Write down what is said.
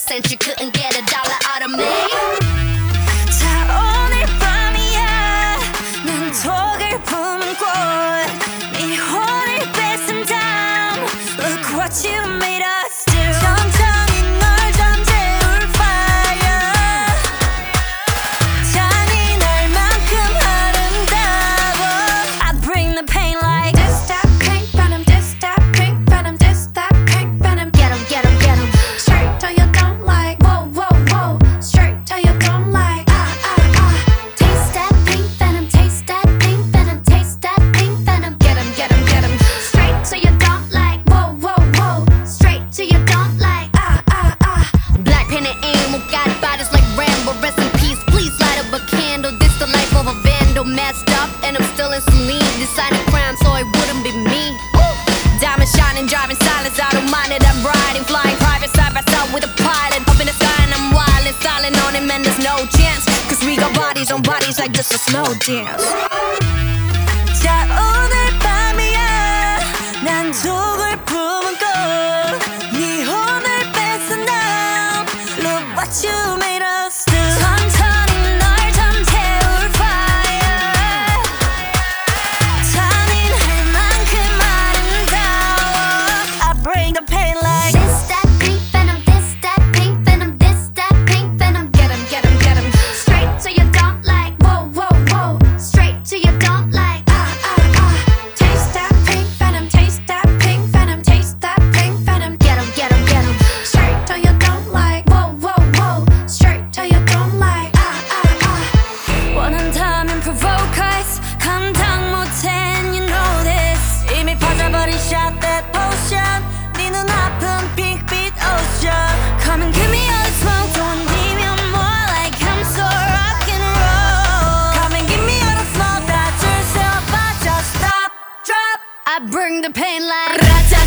cent you couldn't get a dollar out of me. 자 오늘 밤이야 난 독을 품은 꽃네 혼을 뺏은 다음 Look what you made us do 천천히 널 잠재울 fire 잔인할 만큼 아름다워 I bring the pain like This that pink venom, this that pink venom, this that pink venom. Get 'em, get 'em, get 'em. Straight till you don't like. Whoa, whoa, whoa. Straight till you don't like. Taste that pink venom, taste that pink venom, taste that pink venom. Get 'em, get 'em, get 'em. Straight till you don't like. Whoa, whoa, whoa. Straight till you don't like. Black pen and ink, got bodies like Rambo. Rest in peace, please light up a candle. This the life of a vandal, messed up, and I'm still in saline. Deciding crime, so it wouldn't be me. Ooh. Diamond shining, driving silence, I don't mind it. I'm riding, flying private side by side with a pilot. Up in the sky and I'm wildin', styling on him, and there's no chance. Cause we got bodies on bodies like just a slow dance. 자 오늘 밤이야 난 독을 품은 꽃네 혼을 뺏은 다음 Look what you made us do 천천히 널 잠재울 fire 잔인할 만큼 아름다워 I bring the pain like This that pink venom, this that pink venom, this that pink venom. Get 'em, get 'em, get 'em. Straight till you don't like. Whoa, whoa, whoa. Straight till you don't like. Taste that pink venom, taste that pink venom, taste that pink venom. Get 'em, get 'em, get 'em. Straight till you don't like. Whoa, whoa, whoa. Straight till you don't like. 원한다면 provoke us 감당 못해 and you know this 이미 퍼져버린 shot that potion 네 눈아픈 핑크빛 ocean Come and give me all the smoke don't need me more like I'm so rock and roll Come and give me all the smoke 다 줄 새 없어 just stop drop I bring the pain like